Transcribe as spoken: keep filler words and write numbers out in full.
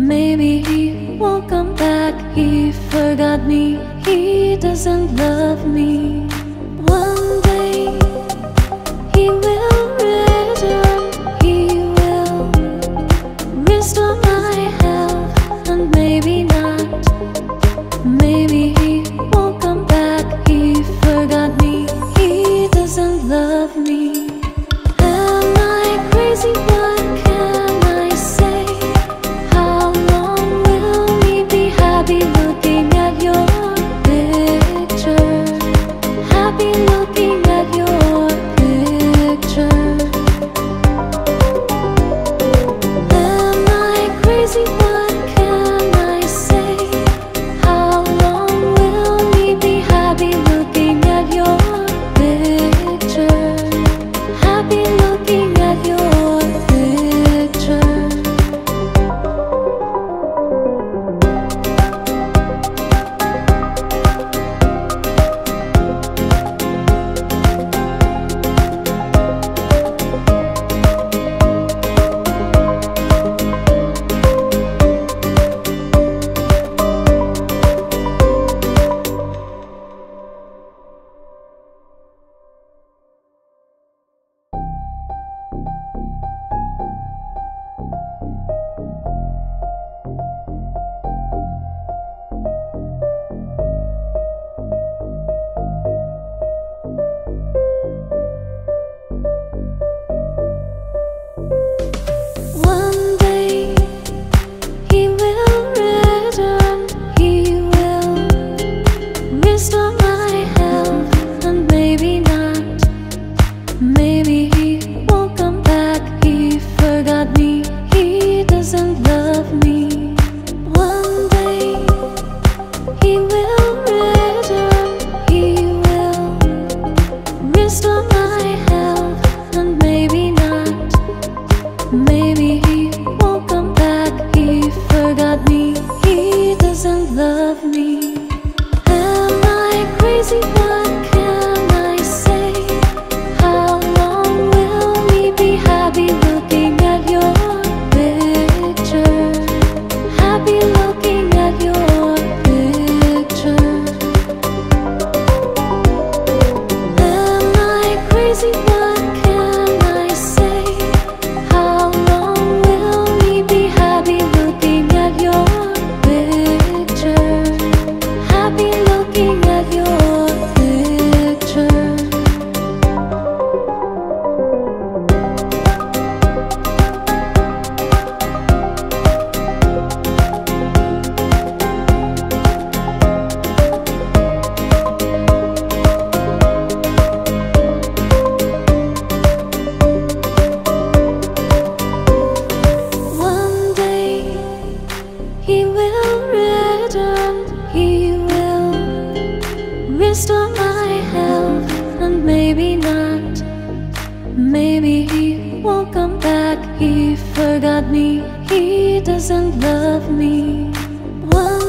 Maybe he won't come back. He forgot me. He doesn't love me. One day he will return. He will restore my health, and maybe not. Maybe he won't come back. He forgot me. He doesn't love me. Am I crazy? What can I say? How long will we be happy looking at your picture? Happy looking at your picture. Am I crazy? What can I say? How long will we be happy looking at your picture? Happy looking at your picture. One day he will return. He will restore my health, and maybe not. Maybe he won't come back. He forgot me. He doesn't love me. One day he will return. He will restore my health, and maybe not. Maybe he won't come back. He forgot me. He doesn't love me. Am I crazy? What can I say? How long will we be happy looking at your picture? Happy looking at your picture. Am I crazy? What can I say? How long will we be happy looking at your picture? Happy looking at your picture. One day he will return. He will restore my health, and maybe not. Maybe he won't come back. He forgot me. He doesn't love me. One